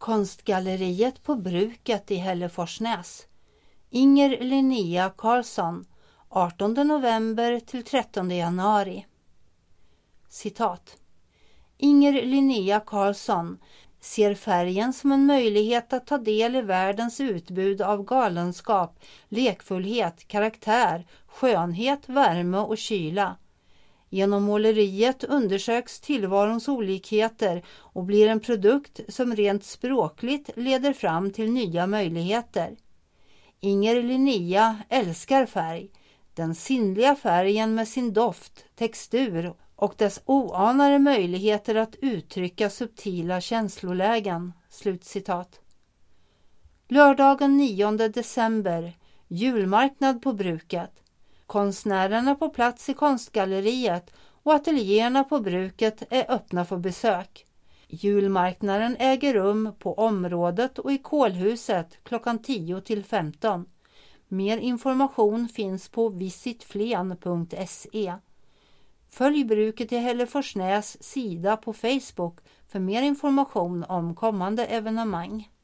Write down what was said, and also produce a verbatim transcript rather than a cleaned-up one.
Konstgalleriet på Bruket i Hälleforsnäs. Inger Linnea Karlsson, artonde november till trettonde januari. Citat. Inger Linnea Karlsson ser färgen som en möjlighet att ta del i världens utbud av galenskap, lekfullhet, karaktär, skönhet, värme och kyla. Genom måleriet undersöks tillvarons olikheter och blir en produkt som rent språkligt leder fram till nya möjligheter. Inger Linnea älskar färg, den sinnliga färgen med sin doft, textur och dess oanade möjligheter att uttrycka subtila känslolägen. Slutcitat. Lördagen nionde december, julmarknad på Bruket. Konstnärerna på plats i konstgalleriet och ateljéerna på Bruket är öppna för besök. Julmarknaden äger rum på området och i Kålhuset klockan tio till femton. Mer information finns på visitflen punkt se. Följ Bruket i Hälleforsnäs sida på Facebook för mer information om kommande evenemang.